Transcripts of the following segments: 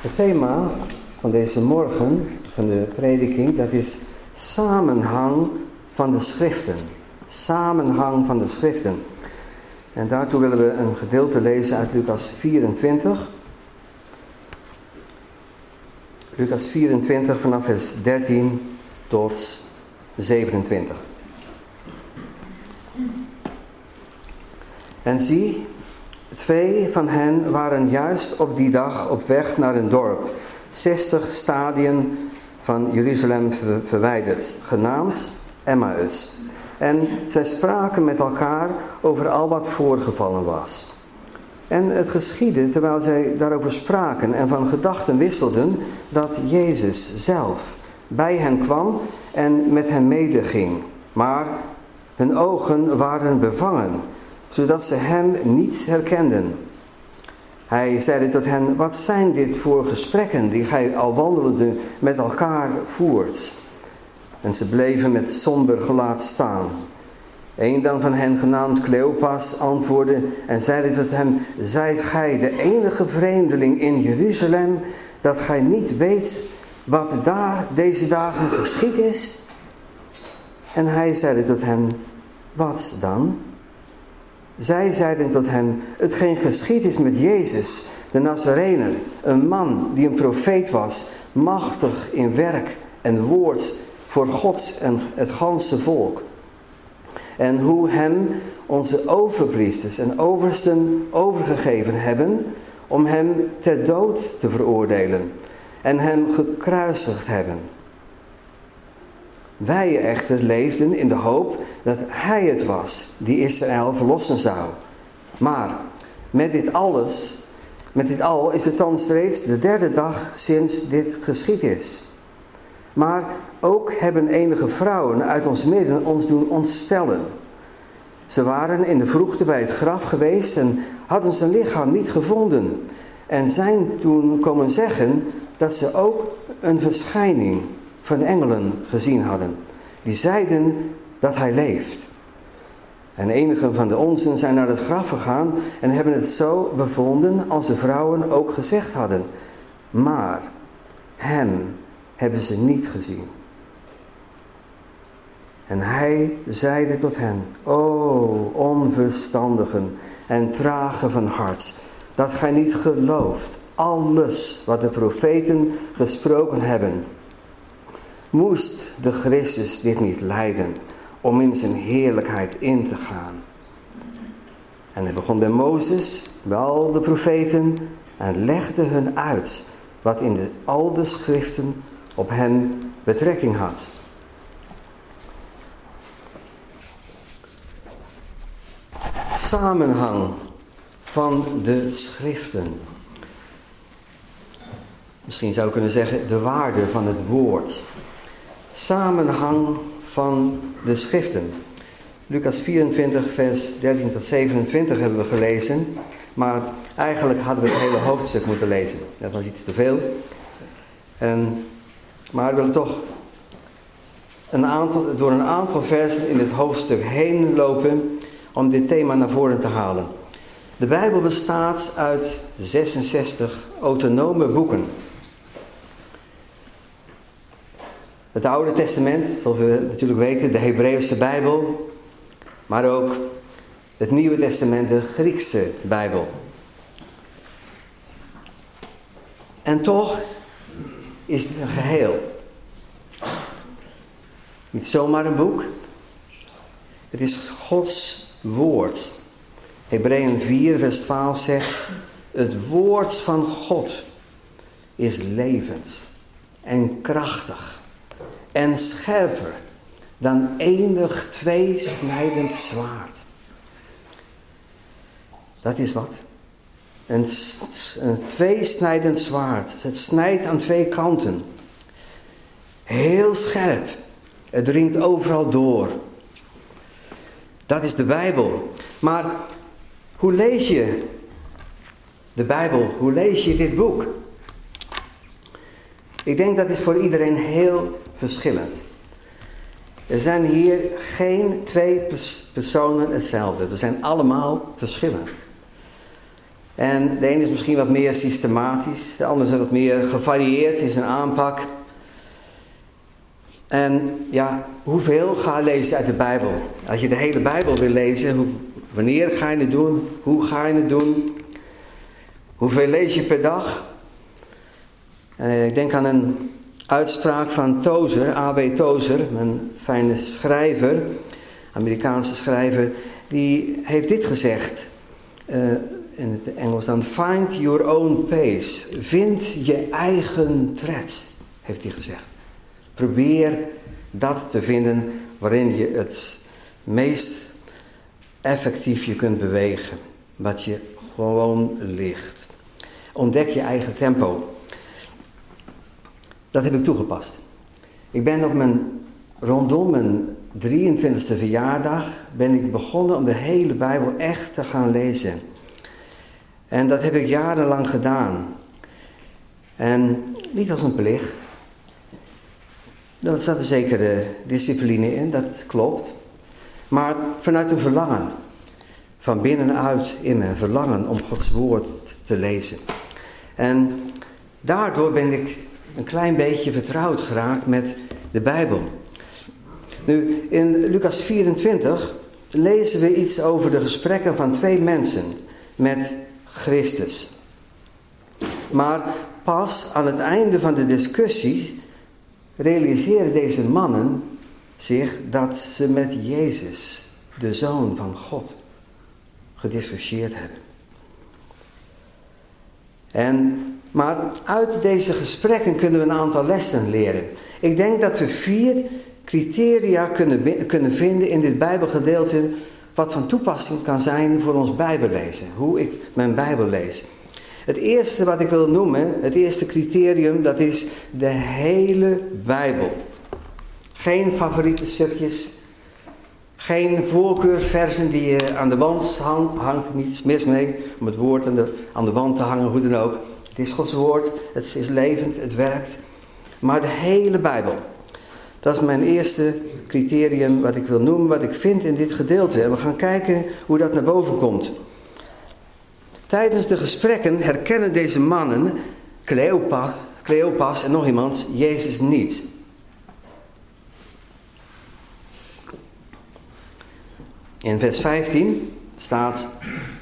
Het thema van deze morgen, van de prediking, dat is samenhang van de schriften. Samenhang van de schriften. En daartoe willen we een gedeelte lezen uit Lucas 24. Lucas 24 vanaf vers 13 tot 27. En zie, 2 van hen waren juist op die dag op weg naar een dorp, 60 stadien van Jeruzalem verwijderd, genaamd Emmaus. En zij spraken met elkaar over al wat voorgevallen was. En het geschiedde, terwijl zij daarover spraken en van gedachten wisselden, dat Jezus zelf bij hen kwam en met hen medeging. Maar hun ogen waren bevangen, zodat ze hem niet herkenden. Hij zeide tot hen: wat zijn dit voor gesprekken die gij al wandelende met elkaar voert? En ze bleven met somber gelaat staan. Een dan van hen, genaamd Cleopas, antwoordde en zeide tot hem: zijt gij de enige vreemdeling in Jeruzalem, dat gij niet weet wat daar deze dagen geschied is? En hij zeide tot hen: wat dan? Zij zeiden tot hem: hetgeen geschied is met Jezus, de Nazarener, een man die een profeet was, machtig in werk en woord voor God en het ganse volk. En hoe hem onze overpriesters en oversten overgegeven hebben om hem ter dood te veroordelen en hem gekruisigd hebben. Wij echter leefden in de hoop dat hij het was die Israël verlossen zou. Maar met dit al is het thans reeds de 3e dag sinds dit geschied is. Maar ook hebben enige vrouwen uit ons midden ons doen ontstellen. Ze waren in de vroegte bij het graf geweest en hadden zijn lichaam niet gevonden. En zijn toen komen zeggen dat ze ook een verschijning van engelen gezien hadden, die zeiden dat hij leeft. En enigen van de onzen zijn naar het graf gegaan en hebben het zo bevonden als de vrouwen ook gezegd hadden. Maar hem hebben ze niet gezien. En hij zeide tot hen: o onverstandigen en trage van hart, dat gij niet gelooft alles wat de profeten gesproken hebben. Moest de Christus dit niet lijden om in zijn heerlijkheid in te gaan? En hij begon bij Mozes, bij al de profeten, en legde hun uit wat in al de schriften op hen betrekking had. Samenhang van de schriften. Misschien zou ik kunnen zeggen de waarde van het woord. Samenhang van de schriften. Lucas 24 vers 13 tot 27 hebben we gelezen. Maar eigenlijk hadden we het hele hoofdstuk moeten lezen. Dat was iets te veel. Maar we willen toch door een aantal versen in het hoofdstuk heen lopen om dit thema naar voren te halen. De Bijbel bestaat uit 66 autonome boeken. Het Oude Testament, zoals we natuurlijk weten, de Hebreeuwse Bijbel, maar ook het Nieuwe Testament, de Griekse Bijbel. En toch is het een geheel. Niet zomaar een boek. Het is Gods woord. Hebreeën 4 vers 12 zegt: het woord van God is levend en krachtig en scherper dan enig tweesnijdend zwaard. Dat is wat? Een tweesnijdend zwaard. Het snijdt aan 2 kanten. Heel scherp. Het dringt overal door. Dat is de Bijbel. Maar hoe lees je de Bijbel? Hoe lees je dit boek? Ik denk dat is voor iedereen heel verschillend. Er zijn hier geen 2 personen hetzelfde. We zijn allemaal verschillend. En de ene is misschien wat meer systematisch, de andere is wat meer gevarieerd in zijn aanpak. En ja, hoeveel ga je lezen uit de Bijbel? Als je de hele Bijbel wil lezen, wanneer ga je het doen? Hoe ga je het doen? Hoeveel lees je per dag? Ik denk aan een uitspraak van Tozer, A.W. Tozer, een fijne schrijver, Amerikaanse schrijver, die heeft dit gezegd. In het Engels dan, find your own pace. Vind je eigen tred, heeft hij gezegd. Probeer dat te vinden waarin je het meest effectief je kunt bewegen. Wat je gewoon ligt. Ontdek je eigen tempo. Dat heb ik toegepast. Ik ben rondom mijn 23e verjaardag ben ik begonnen om de hele Bijbel echt te gaan lezen. En dat heb ik jarenlang gedaan. En niet als een plicht. Er zat een zekere discipline in, dat klopt. Maar vanuit een verlangen. Van binnenuit in mijn verlangen om Gods woord te lezen. En daardoor ben ik een klein beetje vertrouwd geraakt met de Bijbel. Nu, in Lucas 24 lezen we iets over de gesprekken van 2 mensen met Christus. Maar pas aan het einde van de discussie realiseren deze mannen zich dat ze met Jezus, de Zoon van God, gediscussieerd hebben. Maar uit deze gesprekken kunnen we een aantal lessen leren. Ik denk dat we 4 criteria kunnen vinden in dit Bijbelgedeelte wat van toepassing kan zijn voor ons Bijbellezen. Hoe ik mijn Bijbel lees. Het eerste wat ik wil noemen, het eerste criterium, dat is de hele Bijbel. Geen favoriete stukjes. Geen voorkeurversen die je aan de wand hangt niets mis mee. Om het woord aan de wand te hangen, hoe dan ook. Het is Gods woord, het is levend, het werkt. Maar de hele Bijbel. Dat is mijn eerste criterium wat ik wil noemen, wat ik vind in dit gedeelte. En we gaan kijken hoe dat naar boven komt. Tijdens de gesprekken herkennen deze mannen, Cleopas en nog iemand, Jezus niet. In vers 15 staat: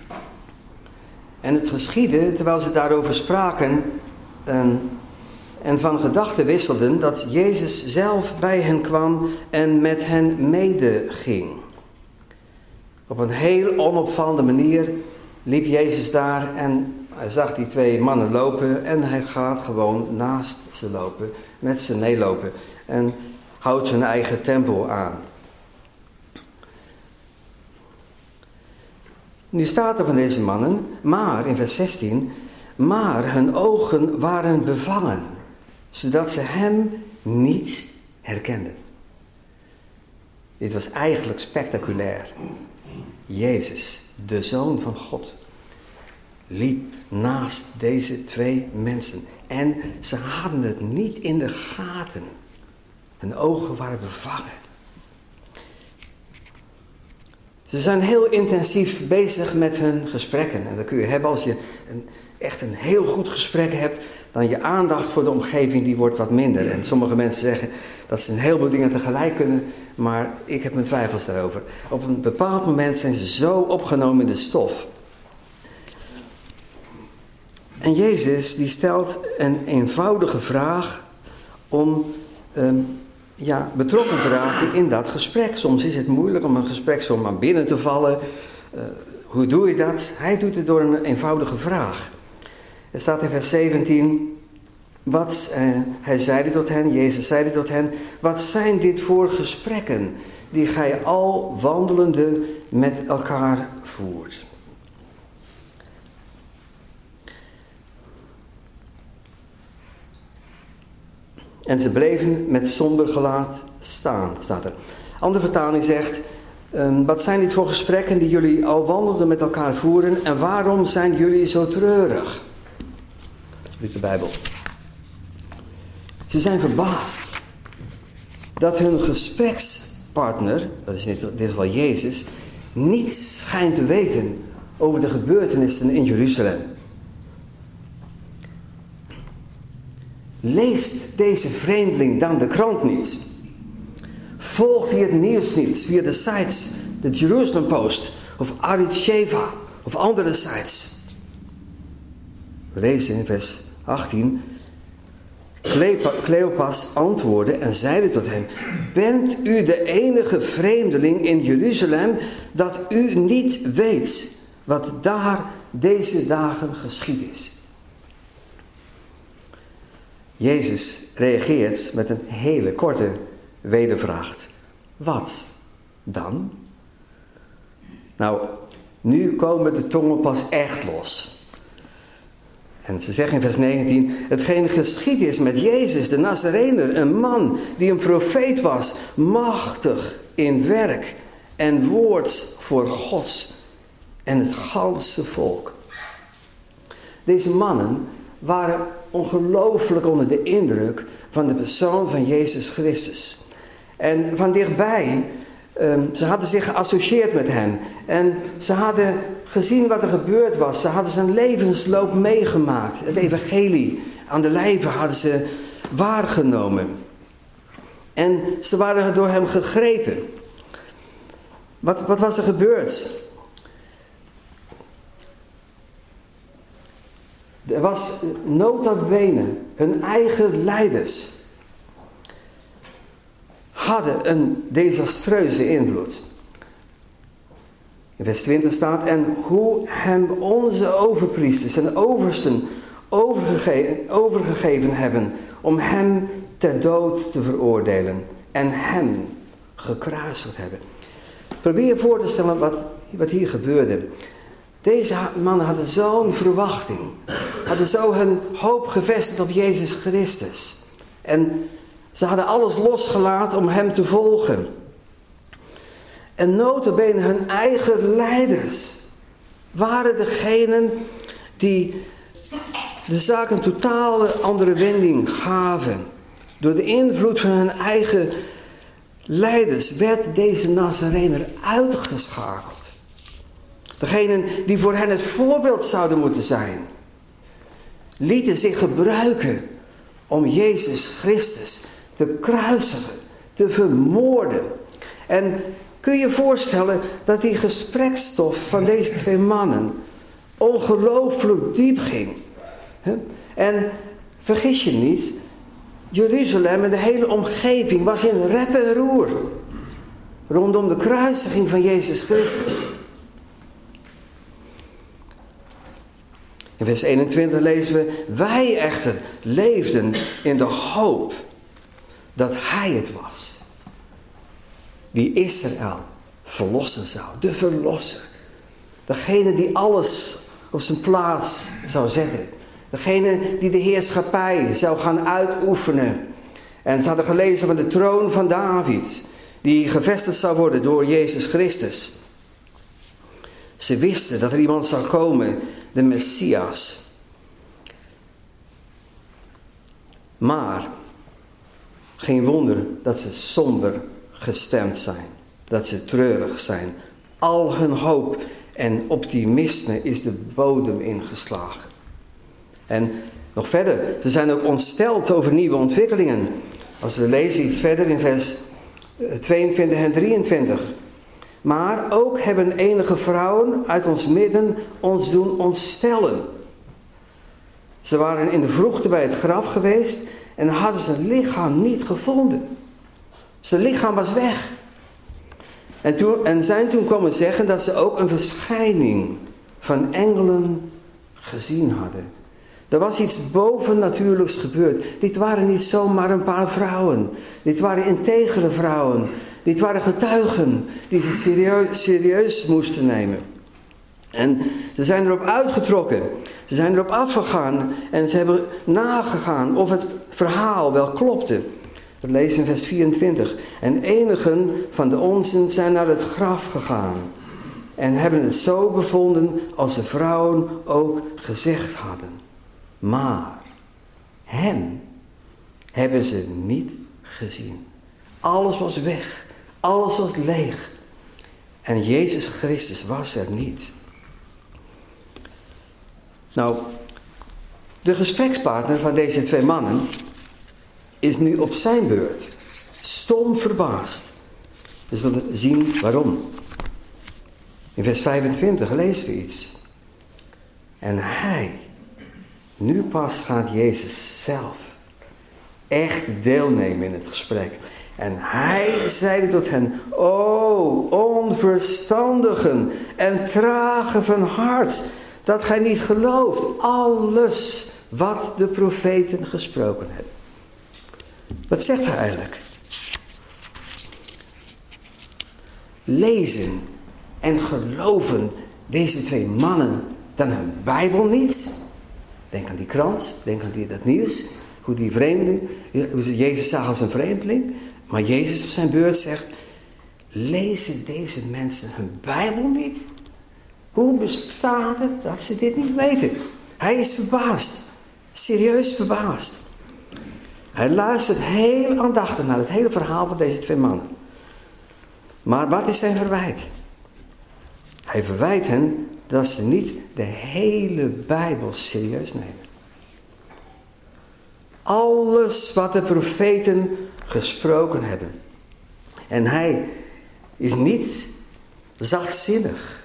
en het geschiedde, terwijl ze daarover spraken en van gedachten wisselden, dat Jezus zelf bij hen kwam en met hen medeging. Op een heel onopvallende manier liep Jezus daar en hij zag die 2 mannen lopen en hij gaat gewoon naast ze lopen, met ze meelopen en houdt hun eigen tempo aan. Nu staat er van deze mannen, maar in vers 16, maar hun ogen waren bevangen, zodat ze hem niet herkenden. Dit was eigenlijk spectaculair. Jezus, de Zoon van God, liep naast deze 2 mensen en ze hadden het niet in de gaten. Hun ogen waren bevangen. Ze zijn heel intensief bezig met hun gesprekken. En dat kun je hebben als je echt een heel goed gesprek hebt. Dan je aandacht voor de omgeving die wordt wat minder. En sommige mensen zeggen dat ze een heleboel dingen tegelijk kunnen. Maar ik heb mijn twijfels daarover. Op een bepaald moment zijn ze zo opgenomen in de stof. En Jezus die stelt een eenvoudige vraag om betrokken te raken in dat gesprek. Soms is het moeilijk om een gesprek zomaar binnen te vallen. Hoe doe je dat? Hij doet het door een eenvoudige vraag. Er staat in vers 17... hij zeide tot hen, Jezus zeide tot hen: wat zijn dit voor gesprekken die gij al wandelende met elkaar voert? En ze bleven met somber gelaat staan, staat er. Andere vertaling zegt: wat zijn dit voor gesprekken die jullie al wandelden met elkaar voeren en waarom zijn jullie zo treurig? Uit de Bijbel. Ze zijn verbaasd dat hun gesprekspartner, dat is in dit geval Jezus, niet schijnt te weten over de gebeurtenissen in Jeruzalem. Leest deze vreemdeling dan de krant niet? Volgt hij het nieuws niet via de sites, de Jerusalem Post of Arutz Sheva of andere sites? We lezen in vers 18. Cleopas antwoordde en zeide tot hem: bent u de enige vreemdeling in Jeruzalem dat u niet weet wat daar deze dagen geschied is? Jezus reageert met een hele korte wedervraag. Wat dan? Nou, nu komen de tongen pas echt los. En ze zeggen in vers 19, hetgeen geschied is met Jezus, de Nazarener, een man die een profeet was, machtig in werk en woord voor God en het ganse volk. Deze mannen waren ongelooflijk onder de indruk van de persoon van Jezus Christus. En van dichtbij, ze hadden zich geassocieerd met hem. En ze hadden gezien wat er gebeurd was. Ze hadden zijn levensloop meegemaakt. Het evangelie aan de lijve hadden ze waargenomen. En ze waren door hem gegrepen. Wat was er gebeurd? Er was nota bene, hun eigen leiders hadden een desastreuze invloed. In vers 20 staat, en hoe hem onze overpriesters en oversten overgegeven hebben om hem ter dood te veroordelen en hem gekruisigd hebben. Probeer je voor te stellen wat hier gebeurde. Deze mannen hadden zo'n verwachting. Hadden zo hun hoop gevestigd op Jezus Christus. En ze hadden alles losgelaten om hem te volgen. En nota bene hun eigen leiders waren degenen die de zaak een totaal andere wending gaven. Door de invloed van hun eigen leiders werd deze Nazarener uitgeschakeld. Degenen die voor hen het voorbeeld zouden moeten zijn, lieten zich gebruiken om Jezus Christus te kruisigen, te vermoorden. En kun je je voorstellen dat die gesprekstof van deze twee mannen ongelooflijk diep ging. En vergis je niet, Jeruzalem en de hele omgeving was in rep en roer rondom de kruisiging van Jezus Christus. In vers 21 lezen we, wij echter leefden in de hoop dat hij het was die Israël verlossen zou. De verlosser. Degene die alles op zijn plaats zou zetten. Degene die de heerschappij zou gaan uitoefenen. En ze hadden gelezen van de troon van David, die gevestigd zou worden door Jezus Christus. Ze wisten dat er iemand zou komen, de Messias. Maar geen wonder dat ze somber gestemd zijn. Dat ze treurig zijn. Al hun hoop en optimisme is de bodem ingeslagen. En nog verder, ze zijn ook ontsteld over nieuwe ontwikkelingen. Als we lezen iets verder in vers 22 en 23. Maar ook hebben enige vrouwen uit ons midden ons doen ontstellen. Ze waren in de vroegte bij het graf geweest en hadden zijn lichaam niet gevonden. Zijn lichaam was weg. En zijn toen komen zeggen dat ze ook een verschijning van engelen gezien hadden. Er was iets bovennatuurlijks gebeurd. Dit waren niet zomaar een paar vrouwen. Dit waren integere vrouwen. Dit waren getuigen die zich serieus moesten nemen. En ze zijn erop uitgetrokken. Ze zijn erop afgegaan. En ze hebben nagegaan of het verhaal wel klopte. Dat lezen we in vers 24. En enigen van de onzen zijn naar het graf gegaan. En hebben het zo bevonden als de vrouwen ook gezegd hadden. Maar hem hebben ze niet gezien. Alles was weg. Alles was leeg. En Jezus Christus was er niet. Nou, de gesprekspartner van deze twee mannen is nu op zijn beurt stom verbaasd. Dus we willen zien waarom. In vers 25 lezen we iets. En hij, nu pas gaat Jezus zelf echt deelnemen in het gesprek. En hij zeide tot hen: O onverstandigen en trage van hart, dat gij niet gelooft alles wat de profeten gesproken hebben. Wat zegt hij eigenlijk? Lezen en geloven deze twee mannen dan hun Bijbel niet? Denk aan die krant, denk aan dat nieuws. Hoe die vreemde, hoe ze Jezus zag als een vreemdeling. Maar Jezus op zijn beurt zegt: lezen deze mensen hun Bijbel niet? Hoe bestaat het dat ze dit niet weten? Hij is verbaasd. Serieus verbaasd. Hij luistert heel aandachtig naar het hele verhaal van deze twee mannen. Maar wat is zijn verwijt? Hij verwijt hen dat ze niet de hele Bijbel serieus nemen. Alles wat de profeten gesproken hebben. En hij is niet zachtzinnig.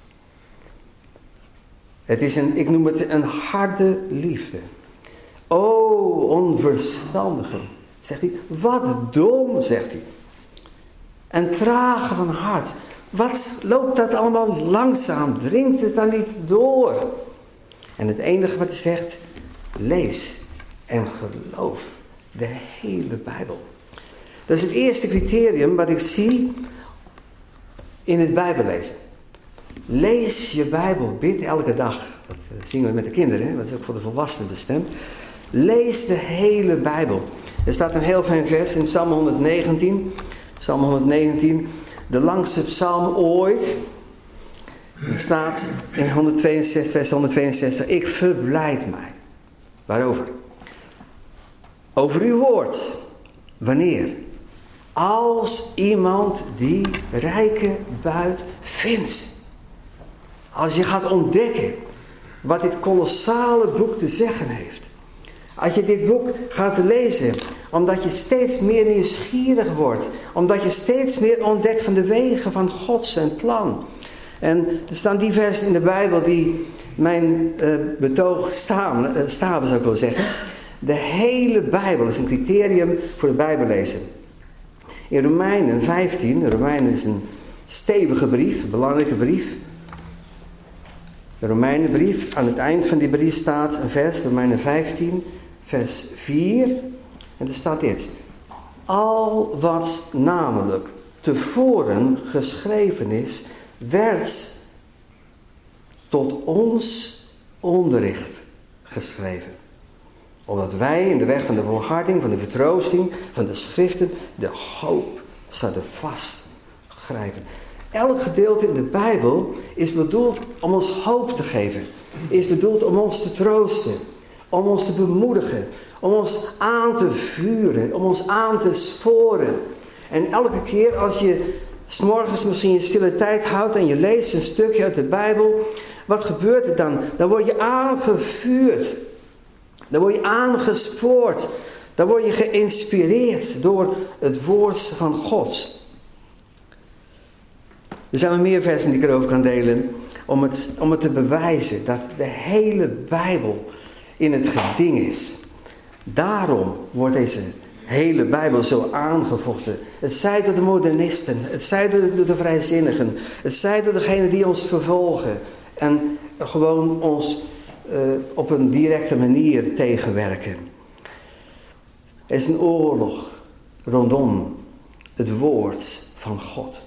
Het is ik noem het een harde liefde. O onverstandigen, zegt hij. Wat dom, zegt hij. En trage van hart. Wat loopt dat allemaal langzaam? Dringt het dan niet door? En het enige wat hij zegt: lees en geloof de hele Bijbel. Dat is het eerste criterium wat ik zie in het Bijbellezen. Lees je Bijbel, bid elke dag. Dat zien we met de kinderen, hè? Dat is ook voor de volwassenen bestemd. Lees de hele Bijbel. Er staat een heel fijn vers in Psalm 119. Psalm 119, de langste psalm ooit. Er staat in 162, vers 162, ik verblijd mij. Waarover? Over uw woord. Wanneer? Als iemand die rijke buit vindt. Als je gaat ontdekken wat dit kolossale boek te zeggen heeft. Als je dit boek gaat lezen, omdat je steeds meer nieuwsgierig wordt. Omdat je steeds meer ontdekt van de wegen van God zijn plan. En er staan die versen in de Bijbel die mijn betoog staven, zou ik wel zeggen. De hele Bijbel is een criterium voor het Bijbellezen. In Romeinen 15, Romeinen is een stevige brief, een belangrijke brief. De Romeinenbrief, aan het eind van die brief staat een vers, Romeinen 15, vers 4. En er staat dit. Al wat namelijk tevoren geschreven is, werd tot ons onderricht geschreven. Opdat wij in de weg van de volharding, van de vertroosting, van de schriften, de hoop zouden vastgrijpen. Elk gedeelte in de Bijbel is bedoeld om ons hoop te geven. Is bedoeld om ons te troosten. Om ons te bemoedigen. Om ons aan te vuren. Om ons aan te sporen. En elke keer als je 's morgens misschien je stille tijd houdt en je leest een stukje uit de Bijbel. Wat gebeurt er dan? Dan word je aangevuurd. Dan word je aangespoord. Dan word je geïnspireerd door het woord van God. Er zijn nog meer versen die ik erover kan delen. Om het te bewijzen dat de hele Bijbel in het geding is. Daarom wordt deze hele Bijbel zo aangevochten. Het zij door de modernisten. Het zij door de vrijzinnigen. Het zij door degenen die ons vervolgen. En gewoon ons op een directe manier tegenwerken. Er is een oorlog rondom het woord van God.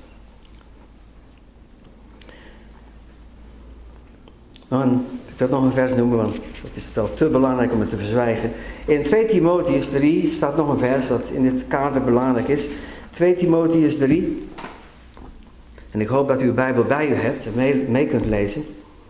Ik wil nog een vers noemen, want dat is wel te belangrijk om het te verzwijgen. In 2 Timotheus 3 staat nog een vers wat in dit kader belangrijk is. 2 Timotheus 3. En ik hoop dat u uw Bijbel bij u hebt en mee kunt lezen.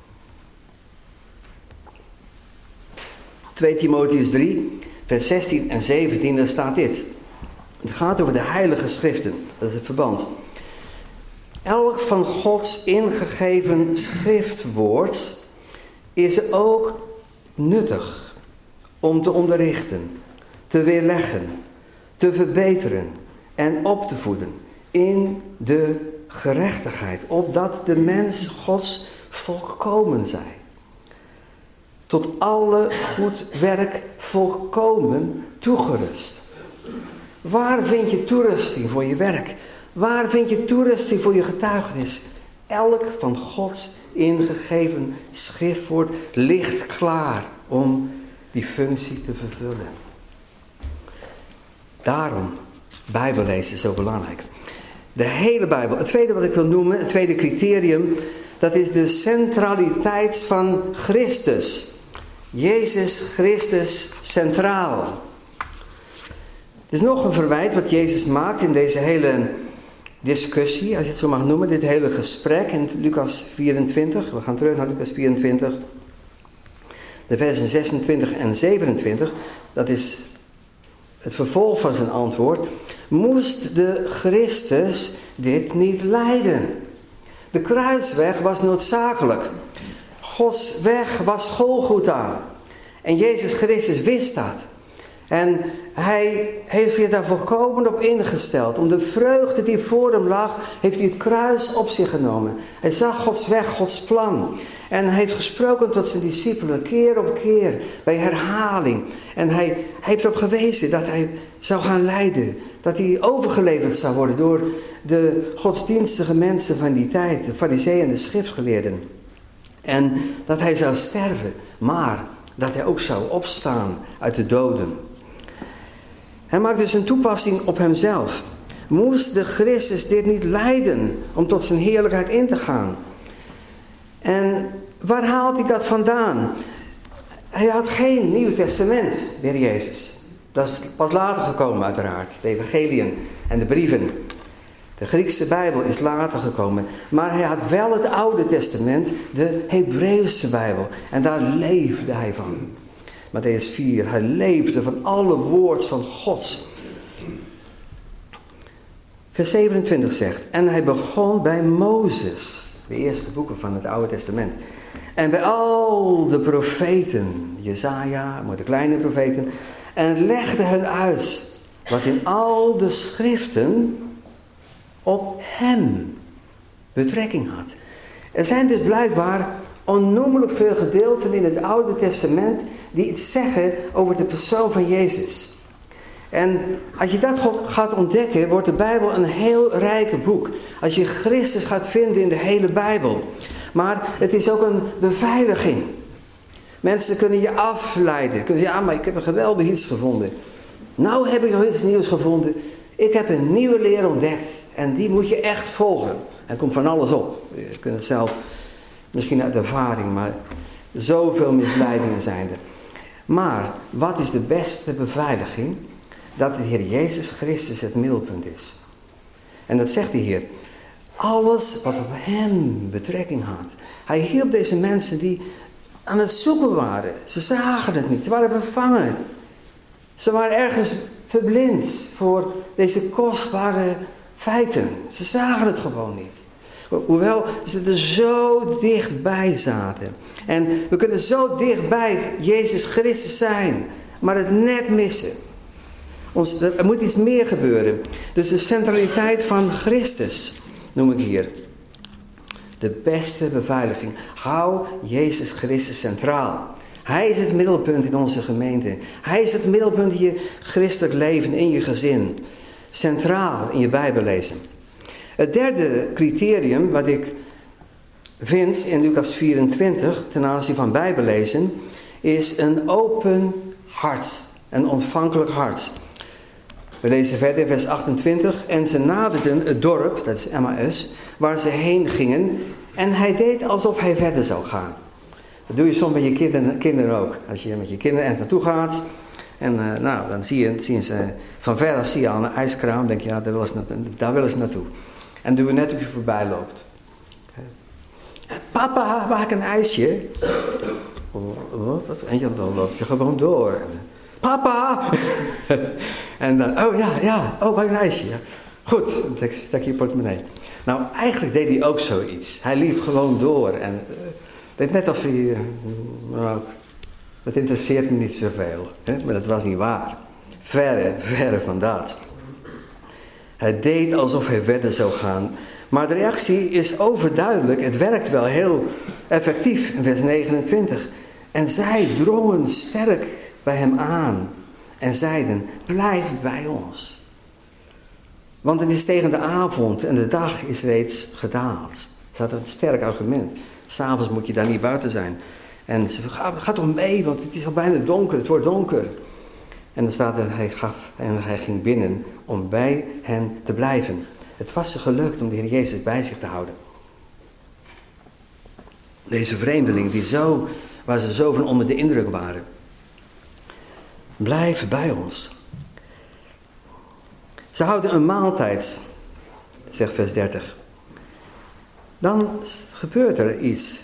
2 Timotheus 3, vers 16 en 17, daar staat dit. Het gaat over de heilige schriften, dat is het verband. Elk van Gods ingegeven schriftwoord is ook nuttig om te onderrichten, te weerleggen, te verbeteren en op te voeden in de gerechtigheid, opdat de mens Gods volkomen zij. Tot alle goed werk volkomen toegerust. Waar vind je toerusting voor je werk? Waar vind je toerusting voor je getuigenis? Elk van Gods ingegeven schriftwoord ligt klaar om die functie te vervullen. Daarom, Bijbellezen is zo belangrijk. De hele Bijbel. Het tweede wat ik wil noemen, het tweede criterium, dat is de centraliteit van Christus. Jezus Christus centraal. Er is nog een verwijt wat Jezus maakt in deze hele discussie, als je het zo mag noemen, dit hele gesprek in Lucas 24. We gaan terug naar Lucas 24. De versen 26 en 27, dat is het vervolg van zijn antwoord. Moest de Christus dit niet lijden? De kruisweg was noodzakelijk. Gods weg was Golgotha. En Jezus Christus wist dat. En hij heeft zich daar volkomen op ingesteld. Om de vreugde die voor hem lag, heeft hij het kruis op zich genomen. Hij zag Gods weg, Gods plan. En hij heeft gesproken tot zijn discipelen, keer op keer, bij herhaling. En hij heeft erop gewezen dat hij zou gaan lijden. Dat hij overgeleverd zou worden door de godsdienstige mensen van die tijd. De farizeeën en de schriftgeleerden. En dat hij zou sterven, maar dat hij ook zou opstaan uit de doden. Hij maakt dus een toepassing op hemzelf. Moest de Christus dit niet lijden om tot zijn heerlijkheid in te gaan? En waar haalt hij dat vandaan? Hij had geen Nieuw Testament, de Heer Jezus. Dat is pas later gekomen uiteraard. De evangeliën en de brieven. De Griekse Bijbel is later gekomen. Maar hij had wel het Oude Testament, de Hebreeuwse Bijbel. En daar leefde hij van. Mattheüs 4, hij leefde van alle woord van God. Vers 27 zegt, en hij begon bij Mozes, de eerste boeken van het Oude Testament. En bij al de profeten, Jesaja, maar de kleine profeten, en legde hen uit wat in al de schriften op hem betrekking had. Er zijn dus blijkbaar onnoemelijk veel gedeelten in het Oude Testament die iets zeggen over de persoon van Jezus. En als je dat gaat ontdekken, wordt de Bijbel een heel rijke boek. Als je Christus gaat vinden in de hele Bijbel. Maar het is ook een beveiliging. Mensen kunnen je afleiden. Kunnen zeggen, ja, maar ik heb een geweldig iets gevonden. Nou heb ik nog iets nieuws gevonden. Ik heb een nieuwe leer ontdekt. En die moet je echt volgen. Er komt van alles op. Je kunt het zelf, misschien uit ervaring, maar zoveel misleidingen zijn er. Maar wat is de beste beveiliging? Dat de Heer Jezus Christus het middelpunt is. En dat zegt de Heer. Alles wat op hem betrekking had. Hij hielp deze mensen die aan het zoeken waren. Ze zagen het niet. Ze waren bevangen. Ze waren ergens verblind voor deze kostbare feiten. Ze zagen het gewoon niet. Hoewel ze er zo dichtbij zaten. En we kunnen zo dichtbij Jezus Christus zijn. Maar het net missen. Er moet iets meer gebeuren. Dus de centraliteit van Christus noem ik hier. De beste beveiliging. Hou Jezus Christus centraal. Hij is het middelpunt in onze gemeente. Hij is het middelpunt in je christelijk leven, in je gezin. Centraal in je Bijbel lezen. Het derde criterium wat ik vind in Lucas 24 ten aanzien van Bijbel lezen is een open hart. Een ontvankelijk hart. We lezen verder vers 28. En ze naderden het dorp, dat is Emmaus, waar ze heen gingen. En hij deed alsof hij verder zou gaan. Dat doe je soms met je kinderen ook. Als je met je kinderen ergens naartoe gaat. En dan zien ze van ver af zie je al een ijskraam. Denk je, ja, daar willen ze naartoe. En doe je net of je voorbij loopt. Papa, maak een ijsje. En dan loop je gewoon door. Papa! En dan, oh maak een ijsje. Ja. Goed, dan stak je portemonnee. Nou, eigenlijk deed hij ook zoiets. Hij liep gewoon door. En Het net of hij, dat interesseert me niet zoveel. Hè? Maar dat was niet waar. Verre van dat. Hij deed alsof hij verder zou gaan. Maar de reactie is overduidelijk. Het werkt wel heel effectief in vers 29. En zij drongen sterk bij hem aan. En zeiden, blijf bij ons. Want het is tegen de avond en de dag is reeds gedaald. Ze hadden een sterk argument. 's Avonds moet je daar niet buiten zijn. En ze ga toch mee, want het is al bijna donker, het wordt donker. En dan staat er, hij ging binnen om bij hen te blijven. Het was ze gelukt om de Heer Jezus bij zich te houden. Deze vreemdelingen, waar ze zo van onder de indruk waren. Blijf bij ons. Ze houden een maaltijd, zegt vers 30. Dan gebeurt er iets.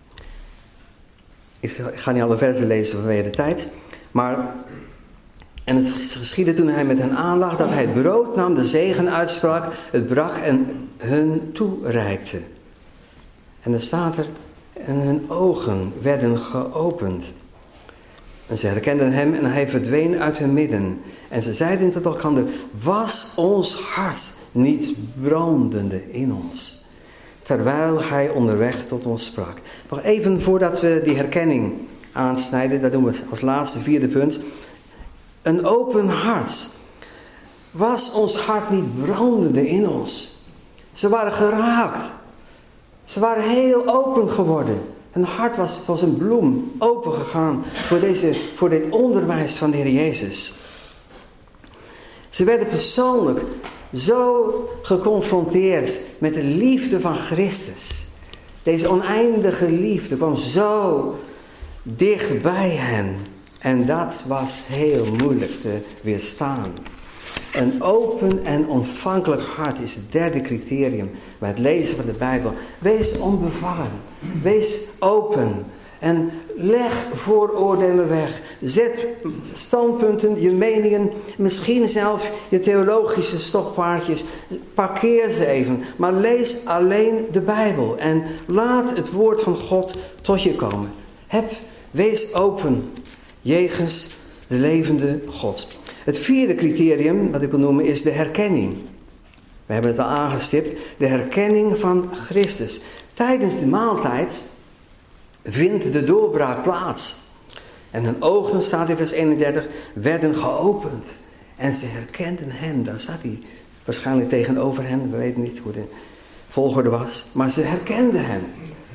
Ik ga niet alle versen lezen vanwege de tijd. En het geschiedde toen hij met hen aanlag dat hij het brood nam, de zegen uitsprak, het brak en hun toereikte. En dan staat er, en hun ogen werden geopend. En ze herkenden hem en hij verdween uit hun midden. En ze zeiden tot elkaar, was ons hart niet brandende in ons? Terwijl hij onderweg tot ons sprak. Nog even voordat we die herkenning aansnijden, dat doen we als laatste 4e punt. Een open hart. Was ons hart niet brandende in ons? Ze waren geraakt. Ze waren heel open geworden. En het hart was zoals een bloem open gegaan voor dit onderwijs van de Heer Jezus. Ze werden persoonlijk zo geconfronteerd met de liefde van Christus. Deze oneindige liefde kwam zo dicht bij hen. En dat was heel moeilijk te weerstaan. Een open en ontvankelijk hart is het 3e criterium bij het lezen van de Bijbel. Wees onbevangen. Wees open. En leg vooroordelen weg. Zet standpunten, je meningen, misschien zelf je theologische stokpaardjes. Parkeer ze even. Maar lees alleen de Bijbel. En laat het woord van God tot je komen. Wees open jegens de levende God. Het 4e criterium, wat ik wil noemen, is de herkenning. We hebben het al aangestipt. De herkenning van Christus. Tijdens de maaltijd vindt de doorbraak plaats. En hun ogen, staat in vers 31, werden geopend. En ze herkenden hem. Daar zat hij waarschijnlijk tegenover hen. We weten niet hoe de volgorde was. Maar ze herkenden hem.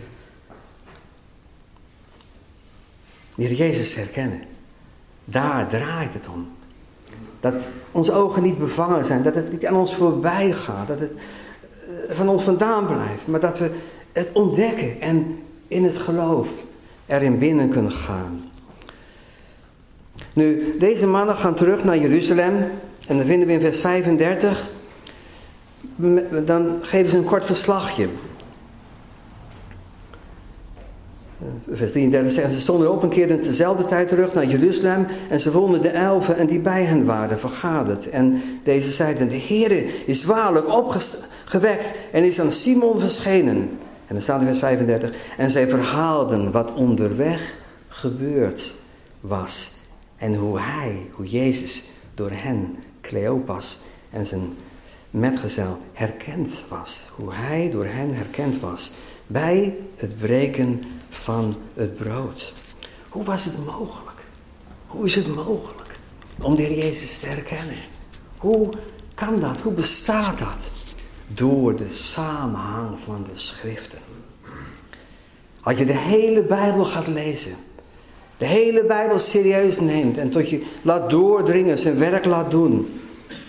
De Heer Jezus herkennen. Daar draait het om. Dat onze ogen niet bevangen zijn. Dat het niet aan ons voorbij gaat. Dat het van ons vandaan blijft. Maar dat we het ontdekken. En in het geloof erin binnen kunnen gaan. Nu, deze mannen gaan terug naar Jeruzalem. En dan vinden we in vers 35. Dan geven ze een kort verslagje. Vers 33 zeggen ze stonden op en keerden tezelfde tijd terug naar Jeruzalem. En ze vonden de 11 en die bij hen waren vergaderd. En deze zeiden, de Heere is waarlijk opgewekt en is aan Simon verschenen. En dan staat in vers 35. En zij verhaalden wat onderweg gebeurd was. En hoe Jezus door hen, Cleopas en zijn metgezel, herkend was. Hoe hij door hen herkend was. Bij het breken van het brood. Hoe was het mogelijk? Hoe is het mogelijk om de Heer Jezus te herkennen? Hoe kan dat? Hoe bestaat dat? Door de samenhang van de schriften. Als je de hele Bijbel gaat lezen, de hele Bijbel serieus neemt en tot je laat doordringen, zijn werk laat doen.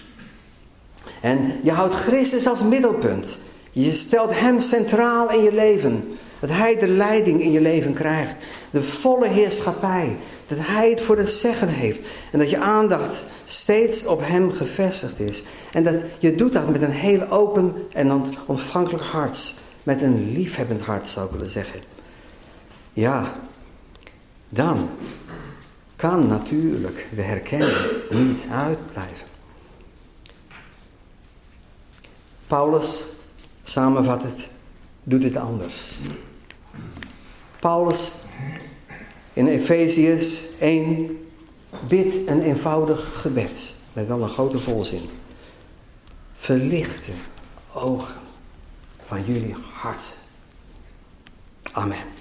En je houdt Christus als middelpunt. Je stelt hem centraal in je leven. Dat hij de leiding in je leven krijgt. De volle heerschappij. Dat hij het voor het zeggen heeft. En dat je aandacht steeds op hem gevestigd is. En dat je doet dat met een heel open en ontvankelijk hart. Met een liefhebbend hart, zou ik willen zeggen. Ja, dan kan natuurlijk de herkenning niet uitblijven. Paulus, samenvat het, doet het anders. Paulus in Efeziërs 1 bidt een eenvoudig gebed. Met wel een grote volzin. Verlicht de ogen van jullie harten. Amen.